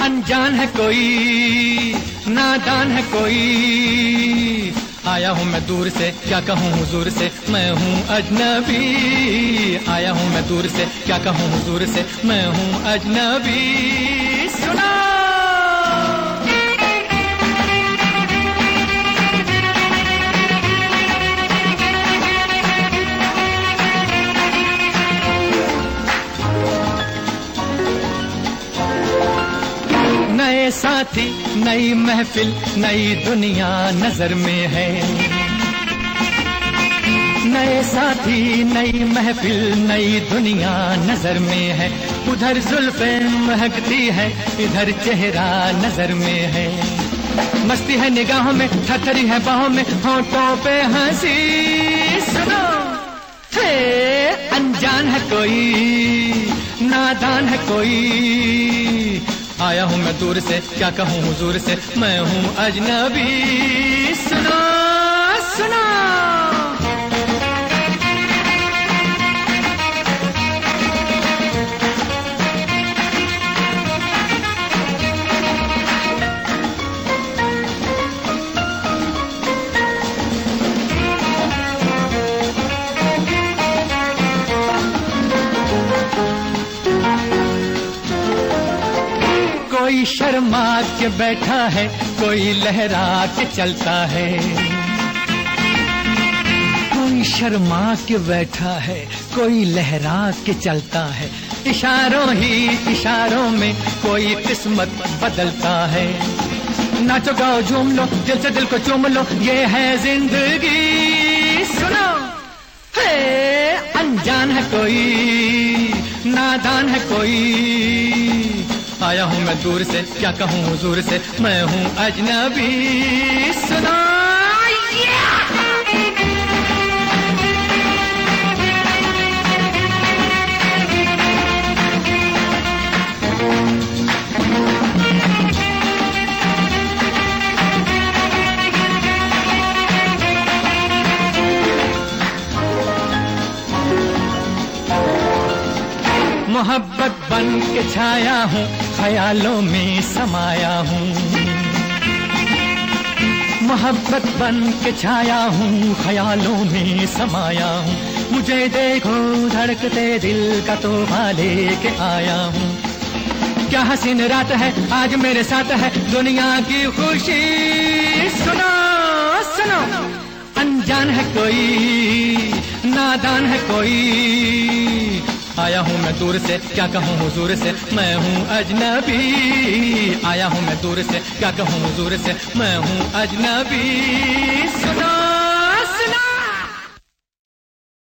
अनजान है कोई, नादान है कोई। आया हूँ मैं दूर से, क्या कहूँ हुजूर से, मैं हूँ अजनबी। आया हूँ मैं दूर से, क्या कहूँ हुजूर से, मैं हूँ अजनबी। सुना नए साथी, नई महफिल, नई दुनिया नजर में है। नए साथी, नई महफिल, नई दुनिया नजर में है। उधर जुल्फे महकती है, इधर चेहरा नजर में है। मस्ती है निगाहों में, थरथरी है बाहों में, होठों पे हंसी। सुनो हे, अनजान है कोई, नादान है कोई। आया हूँ मैं दूर से, क्या कहूँ हुजूर से, मैं हूँ अजनबी। सुनो सुनो कोई शर्मा के बैठा है, कोई लहरा के चलता है। कोई शर्मा के बैठा है, कोई लहरा के चलता है। इशारों ही इशारों में कोई किस्मत बदलता है। नाचो गाओ झूम लो, दिल से दिल को चूम लो, ये है जिंदगी। सुनो हे, अनजान है कोई, नादान है कोई। आया हूँ मैं दूर से, क्या कहूँ हुजूर से, मैं हूँ अजनबी। सुनो मोहब्बत बन के छाया हूँ, ख्यालों में समाया हूँ। मोहब्बत बन के छाया हूँ, ख्यालों में समाया हूँ। मुझे देखो धड़कते दिल का तोहफा लेके आया हूँ। क्या हसीन रात है आज मेरे साथ है, दुनिया की खुशी। सुनो सुनो, अनजान है कोई, नादान है कोई। आया हूँ मैं दूर से, क्या कहूँ हुजूर से, मैं हूँ अजनबी। आया हूँ मैं दूर से, क्या कहूँ हुजूर से, मैं हूँ अजनबी। सुनो